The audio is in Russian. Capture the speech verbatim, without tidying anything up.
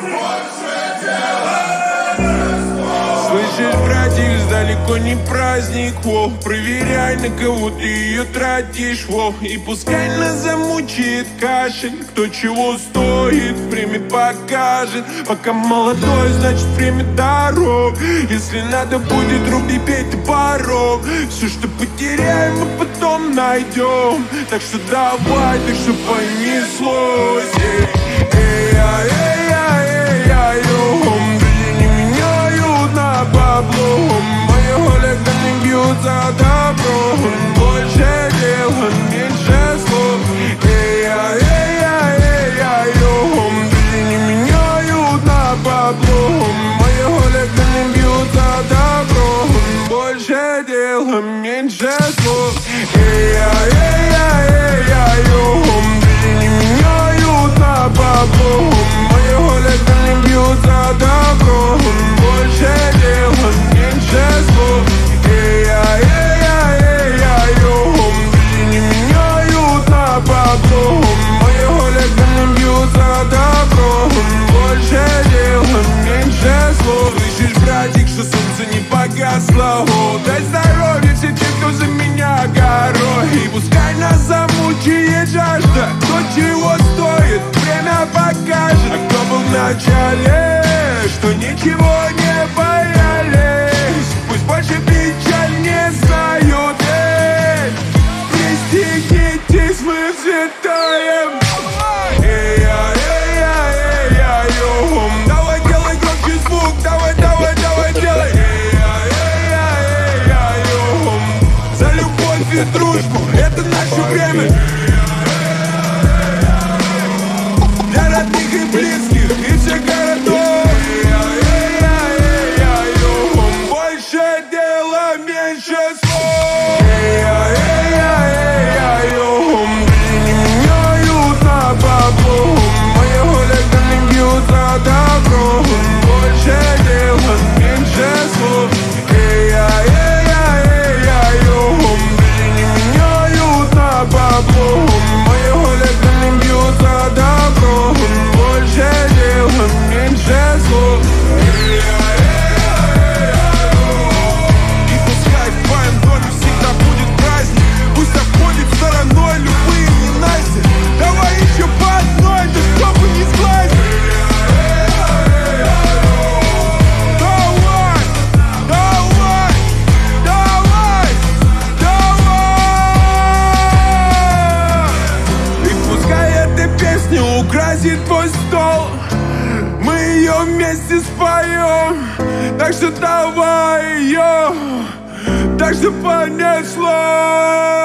Слышишь, братик, далеко не праздник, во. Проверяй, на кого ты ее тратишь, во. И пускай нас замучает кашель, кто чего стоит, время покажет. Пока молодой, значит время дорог. Если надо будет, руби, бей ты порог. Все, что потеряем, мы потом найдем. Так что давай, так что понеслось. Эй, эй, эй, эй, эй, эй, эй, бабло, мои хулиганы бьют за добро. Больше дела, меньше слов. Эй-я, эй-я, эй-я, йо. Люди не меняют на бабло. Мои хулиганы бьют за добро. Больше дела, меньше слов. Эй-я, эй-я, эй-я, йо. Люди не меняют на бабло. Мои хулиганы бьют за добро. Больше дела, меньше слов. Эй-я, эй-я, эй-я, йо. Люди не меняют на бабло. Мои хулиганы бьют за добро. Больше дела, меньше слов. Слышишь, братик, что солнце не погасло. О, дай здоровья все те, кто за меня горой. И пускай нас замучает жажда. Кто чего стоит, время покажет. А кто был в начале, что ничего не боялись, пусть больше печаль не знают. Эй, пристегнитесь, мы взлетаем. Эй-я, эй-я, эй-я, йо. Давай делай громче звук, давай, давай, давай делай. Эй-я, эй-я, эй-я, йо. За любовь и дружбу, это наше время. Для родных и близких, и всех городов. Добро, больше дела, меньше слов. Эй-я, эй-я, эй-я, йо. Люди не меняют на бабло. Мои хулиганы бьют за добро. Больше дела, меньше слов. Эй-я, эй-я, эй-я, йо. И пускай в твоем доме всегда будет праздник. Пусть обходит стороной любые ненасти. Давай еще по одной, да чтобы не сглазить. Украсит твой стол, мы ее вместе споем. Так что давай ее, так что понеслось.